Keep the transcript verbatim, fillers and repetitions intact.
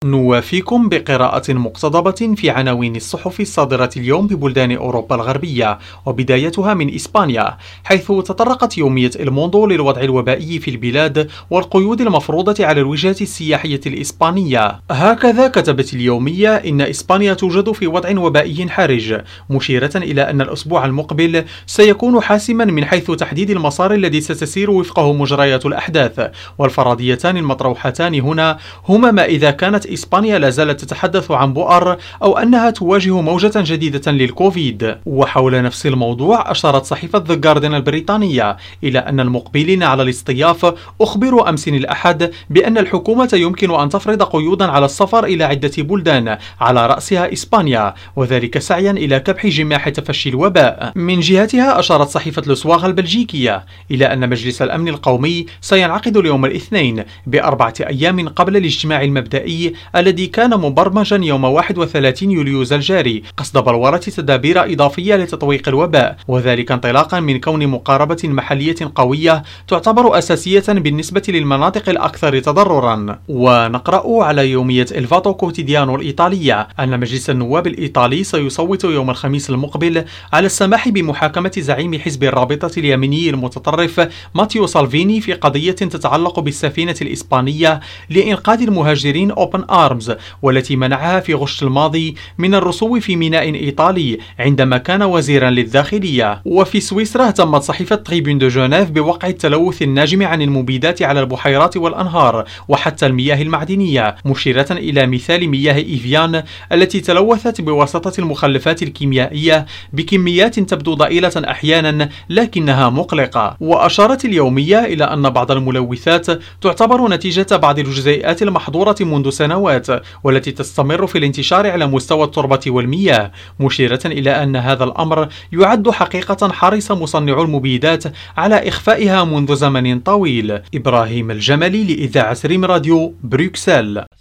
نوافيكم بقراءة مقتضبة في عناوين الصحف الصادرة اليوم ببلدان أوروبا الغربية، وبدايتها من إسبانيا، حيث تطرقت يومية الموندو للوضع الوبائي في البلاد والقيود المفروضة على الوجهات السياحية الإسبانية. هكذا كتبت اليومية: إن إسبانيا توجد في وضع وبائي حرج، مشيرة إلى أن الأسبوع المقبل سيكون حاسما من حيث تحديد المسار الذي ستسير وفقه مجريات الأحداث. والفرضيتان المطروحتان هنا هما ما إذا كانت إسبانيا لا زالت تتحدث عن بؤر أو أنها تواجه موجة جديدة للكوفيد. وحول نفس الموضوع أشارت صحيفة The Guardian البريطانية إلى أن المقبلين على الاصطياف أخبروا أمس الأحد بأن الحكومة يمكن أن تفرض قيودا على السفر إلى عدة بلدان على رأسها إسبانيا، وذلك سعيا إلى كبح جماح تفشي الوباء. من جهتها أشارت صحيفة لسواغ البلجيكية إلى أن مجلس الأمن القومي سينعقد اليوم الاثنين بأربعة أيام قبل الاجتماع المبدئي الذي كان مبرمجا يوم واحد وثلاثين يوليوز الجاري قصد بلورة تدابير إضافية لتطويق الوباء، وذلك انطلاقا من كون مقاربة محلية قوية تعتبر أساسية بالنسبة للمناطق الأكثر تضررا. ونقرأ على يومية الفاتو كوتيديانو الإيطالية أن مجلس النواب الإيطالي سيصوت يوم الخميس المقبل على السماح بمحاكمة زعيم حزب الرابطة اليميني المتطرف ماتيو سالفيني في قضية تتعلق بالسفينة الإسبانية لإنقاذ المهاجرين أوبن آرمز، والتي منعها في غشت الماضي من الرسو في ميناء إيطالي عندما كان وزيرا للداخلية. وفي سويسرا اهتمت صحيفة تريبون دو جنيف بوقع التلوث الناجم عن المبيدات على البحيرات والأنهار وحتى المياه المعدنية، مشيرة إلى مثال مياه إيفيان التي تلوثت بواسطة المخلفات الكيميائية بكميات تبدو ضئيلة أحيانا لكنها مقلقة. وأشارت اليومية إلى أن بعض الملوثات تعتبر نتيجة بعض الجزيئات المحظورة منذ سنوات والتي تستمر في الانتشار على مستوى التربة والمياه، مشيرة إلى أن هذا الأمر يعد حقيقة حرص مصنعو المبيدات على إخفائها منذ زمن طويل. إبراهيم الجملي لإذاعة ريم راديو، بروكسل.